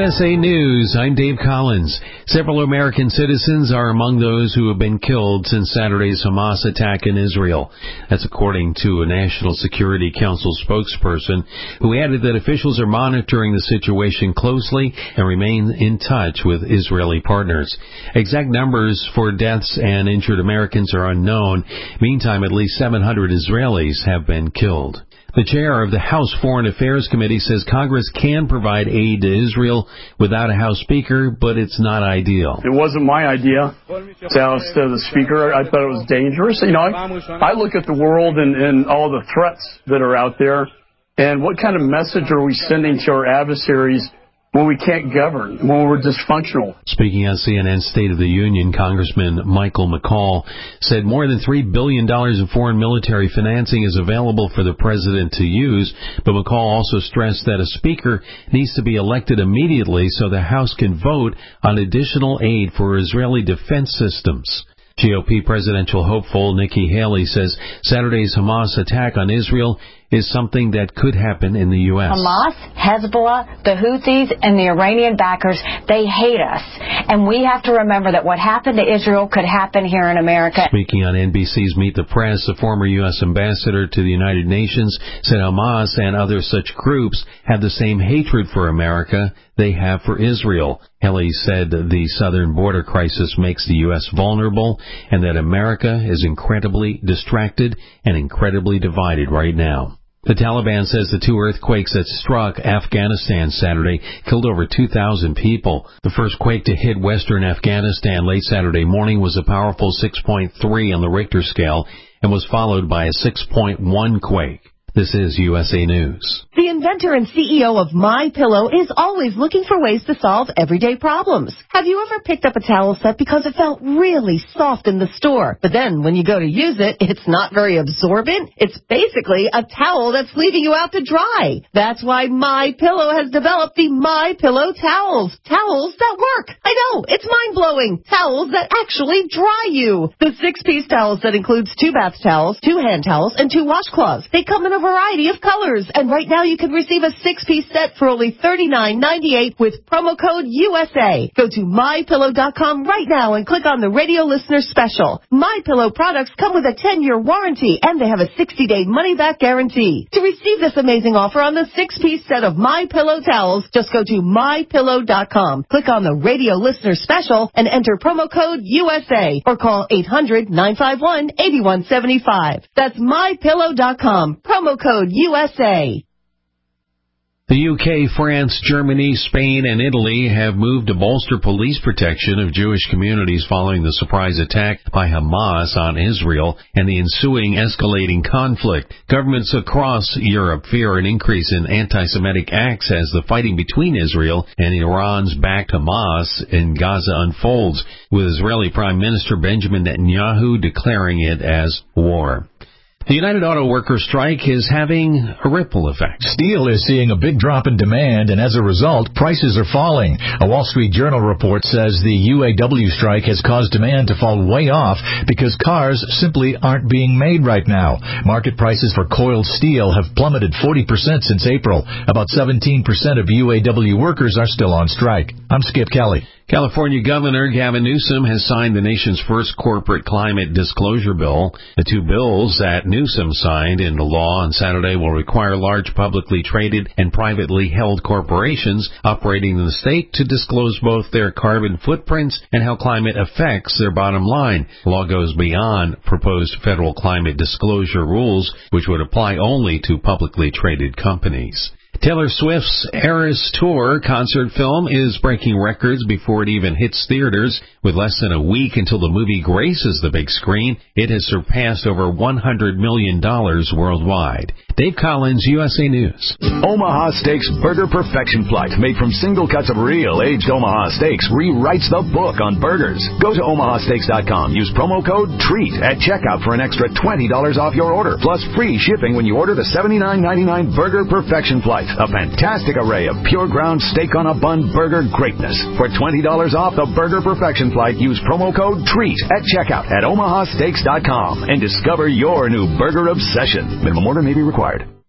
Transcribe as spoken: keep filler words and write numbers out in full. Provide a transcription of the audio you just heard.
S A News, I'm Dave Collins. Several American citizens are among those who have been killed since Saturday's Hamas attack in Israel. That's according to a National Security Council spokesperson who added that officials are monitoring the situation closely and remain in touch with Israeli partners. Exact numbers for deaths and injured Americans are unknown. Meantime, at least seven hundred Israelis have been killed. The chair of the House Foreign Affairs Committee says Congress can provide aid to Israel without a House Speaker, but it's not ideal. It wasn't my idea to oust the Speaker. I thought it was dangerous. You know, I, I look at the world and, and all the threats that are out there, and what kind of message are we sending to our adversaries when we can't govern, when we're dysfunctional? Speaking on C N N's State of the Union, Congressman Michael McCaul said more than three billion dollars in foreign military financing is available for the president to use, but McCaul also stressed that a speaker needs to be elected immediately so the House can vote on additional aid for Israeli defense systems. G O P presidential hopeful Nikki Haley says Saturday's Hamas attack on Israel is something that could happen in the U S. Hamas, Hezbollah, the Houthis, and the Iranian backers, they hate us. And we have to remember that what happened to Israel could happen here in America. Speaking on N B C's Meet the Press, the former U S ambassador to the United Nations said Hamas and other such groups have the same hatred for America they have for Israel. Haley said the southern border crisis makes the U S vulnerable and that America is incredibly distracted and incredibly divided right now. The Taliban says the two earthquakes that struck Afghanistan Saturday killed over two thousand people. The first quake to hit western Afghanistan late Saturday morning was a powerful six point three on the Richter scale and was followed by a six point one quake. This is U S A News. The inventor and C E O of MyPillow is always looking for ways to solve everyday problems. Have you ever picked up a towel set because it felt really soft in the store, but then when you go to use it, it's not very absorbent? It's basically a towel that's leaving you out to dry. That's why MyPillow has developed the MyPillow towels. Towels that work. I know, it's mind-blowing. Towels that actually dry you. The six-piece towel set includes two bath towels, two hand towels, and two washcloths. They come in a variety of colors, and right now you can receive a six-piece set for only thirty-nine ninety-eight with promo code U S A. Go to my pillow dot com right now and click on the radio listener special. MyPillow products come with a ten-year warranty, and they have a sixty-day money-back guarantee. To receive this amazing offer on the six-piece set of MyPillow towels, just go to my pillow dot com, click on the radio listener special, and enter promo code U S A, or call eight hundred nine five one eight one seven five. That's my pillow dot com, promo code U S A. The U K, France, Germany, Spain, and Italy have moved to bolster police protection of Jewish communities following the surprise attack by Hamas on Israel and the ensuing escalating conflict. Governments across Europe fear an increase in anti-Semitic acts as the fighting between Israel and Iran's backed Hamas in Gaza unfolds, with Israeli Prime Minister Benjamin Netanyahu declaring it as war. The United Auto Workers strike is having a ripple effect. Steel is seeing a big drop in demand, and as a result, prices are falling. A Wall Street Journal report says the U A W strike has caused demand to fall way off because cars simply aren't being made right now. Market prices for coiled steel have plummeted forty percent since April. About seventeen percent of U A W workers are still on strike. I'm Skip Kelly. California Governor Gavin Newsom has signed the nation's first corporate climate disclosure bill. The two bills that Newsom signed into law on Saturday will require large publicly traded and privately held corporations operating in the state to disclose both their carbon footprints and how climate affects their bottom line. The law goes beyond proposed federal climate disclosure rules, which would apply only to publicly traded companies. Taylor Swift's Eras Tour concert film is breaking records before it even hits theaters. With less than a week until the movie graces the big screen, it has surpassed over one hundred million dollars worldwide. Dave Collins, U S A News. Omaha Steaks Burger Perfection Flight, made from single cuts of real aged Omaha steaks, rewrites the book on burgers. Go to omaha steaks dot com. Use promo code TREAT at checkout for an extra twenty dollars off your order, plus free shipping when you order the seventy-nine ninety-nine Burger Perfection Flight. A fantastic array of pure ground steak on a bun burger greatness. For twenty dollars off the Burger Perfection Flight, use promo code TREAT at checkout at omaha steaks dot com and discover your new burger obsession. Minimum order may be required.